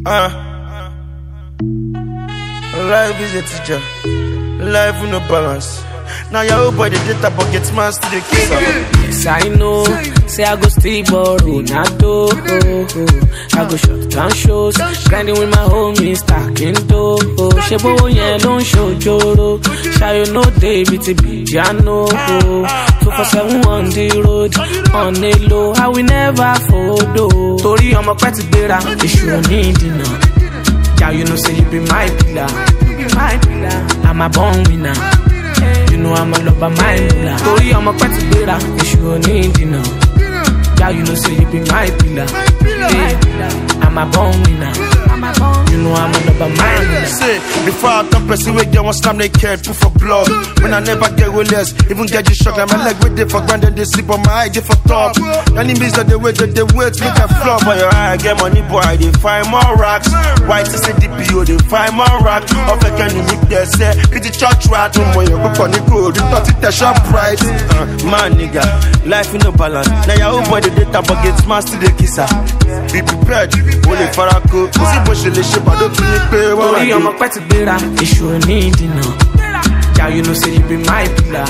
Life is a teacher. Life with no balance. Now your old boy the data but get man still the kiss. Yes, I know. Say I go still borrow Ronaldo. I go shut down shows, grinding with my homies, stacking dough. Shebo yellow show joro. Shayo no David Bijano. 247 on the road, on the low. I will never follow. Tori I'm a petty better. Issue on me dinner. Yeah, you know say you be my pillar. I'm a born winner. You know I'm all about my pillar. Tori I'm a petty better. Issue on me dinner. Yeah, you know say you be my pillar. I'm a born winner. You know I'm all about my pillar. Say, before I come person we get one slam they can't put for blood. When I never get with less, even get you shocked. My leg with it for granted, they sleep on my eye, they for top. Enemies that they wait, make a flop. But your eye, get money boy, they find more racks. White is a DPO, they find more racks. Off a can you make that say, get the church right, no more, you book on the road, you thought it a shop price. Man, nigga, life in no balance. Now your old boy, the data, but get smashed to the kisser. Be prepared, only Farako. See, push the ship, I don't need pay. Tori, I'm a petty better, issue need dinner. Yeah, you know, say you be my pillar.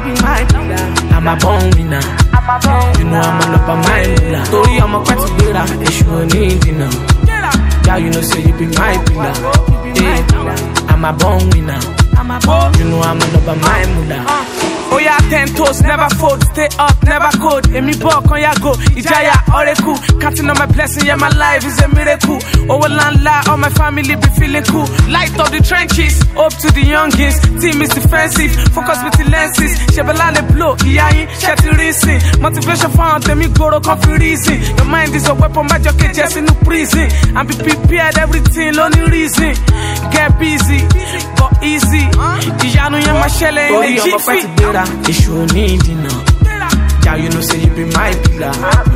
I'm a born winner. You know, I'm all about my pillar. Tori, I'm a petty better, issue need dinner. Yeah, you know, say you be my pillar. I'm a born winner. You know, I'm all about my pillar. Oh yeah, 10 toes, never fold, stay up, never cold. Emi bo kon ya go, Ijaya Oreku. Counting on my blessing, yeah, my life is a miracle. Oh well, and lie, all my family be feeling cool. Light up the trenches, up to the youngest. Team is defensive, focus with the lenses. Shebelale blow, Iyayin, Shetty racing. Motivation found, them you go to confusing. Your mind is a weapon, my jockey just in the prison. And be prepared, everything, only reason. Get busy, but easy. Ijanu ya mashele in the GC. Issue need dinner. Yeah, you know say you be my pillar.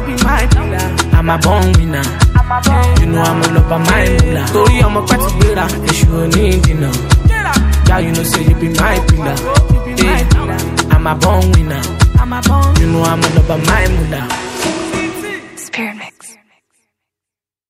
I'm a born winner. You know I'm all about my pillar. Tori I'm a petty better. Issue need dinner. Yeah, you know say you be my pillar. I'm a born winner. You know I'm all about my pillar.